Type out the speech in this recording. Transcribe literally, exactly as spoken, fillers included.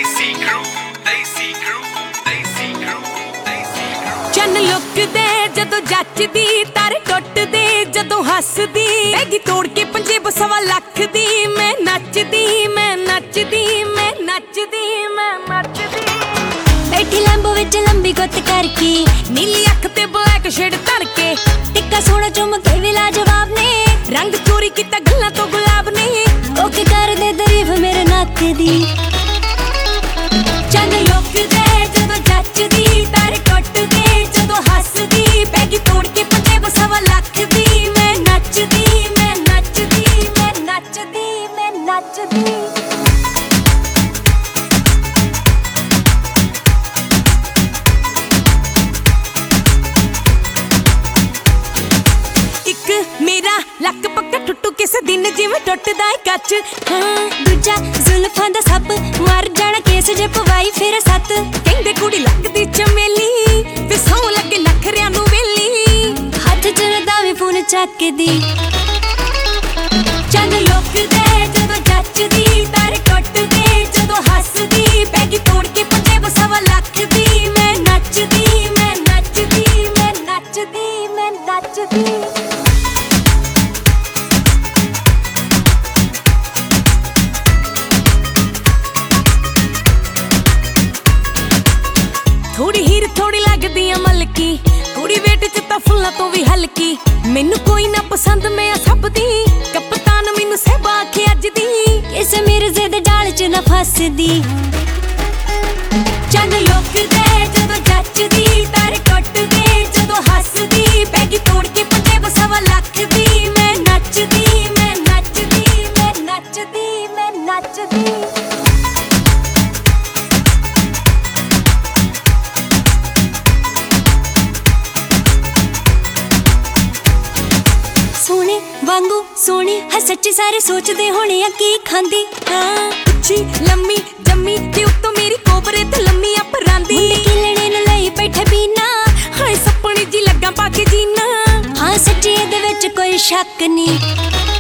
ਦੇਸੀ ਕਰੂ ਦੇਸੀ ਕਰੂ ਦੇਸੀ ਕਰੂ ਦੇਸੀ ਕਰੂ ਚੰਨ ਲੁਕਦੇ ਜਦੋਂ ਜੱਚਦੀ ਤਾਰੇ ਟੁੱਟਦੇ ਜਦੋਂ ਹੱਸਦੀ ਪੈਗੀ ਤੋੜ ਕੇ ਪੰਜੇ ਬਸਵਾ ਲੱਖ ਦੀ ਮੈਂ ਨੱਚਦੀ ਮੈਂ ਨੱਚਦੀ ਮੈਂ ਨੱਚਦੀ ਮੈਂ ਨੱਚਦੀ बैठी लैम्बो विच लंबी गुत्त करके नीली अख ते ब्लैक शेड धड़के टिक्का सोना चुमके भी लाजवाब ने रंग चोरी कीता गल्लां तो गुलाब ने ओके कर दे तारीफ मेरे नक दी चंद लुकदे जदों जच्चदी तारे टुटदे जदों हसदी पैगी तोड़ के पंजे बसवा लख दी मैं नच्चदी मैं नच्चदी मैं नच्चदी मैं नच्चदी मेरा लक पक्का टुटू किस दिन जिवें टुटदा है कच हाँ दूजा जुल्फां दा सप मर जाना केस जे पवाई फिर सत कहंदे कुड़ी लगदी चमेली ते सौ लगे नखरियां नूं वेली हथ च रदावे फोन चकदी चंद लुकदे जदों जच्चदी तारे टुटदे जदों हसदी पैगी तोड़ के पंजे बसवा लख दी मैं नच्चदी मैं नच्चदी मैं नच्चदी मैं नच्चदी थोड़ी हीर थोड़ी लगदी आ मलकी कुड़ी वेट च तां फुल्लां तो भी हल्की मैनू कोई ना पसंद मैं सब दी कप्तान मैनू सहबा आखे अज दी इस मिर्जे दे जाल च ना फसदी चंद लुकदे जदों जच्चदी तारे टुटदे जदों हसदी पैगी तोड़ के पंजे बसवा लख दी मैं नच्चदी मैं नच्चदी मैं नच्चदी मैं नच्चदी सोने वांगू सोने है सच्चे सारे सोचते होने आ की खांदी हाँ अच्छी लम्मी जम्मी ते उत्तों मेरी कोबरे ते लम्मी अपरांदी मुंडे की लड़े न लई बैठे बीना हाय सपनी जी लग्गा पाके जीना हाँ सच्ची दे विच कोई शक नहीं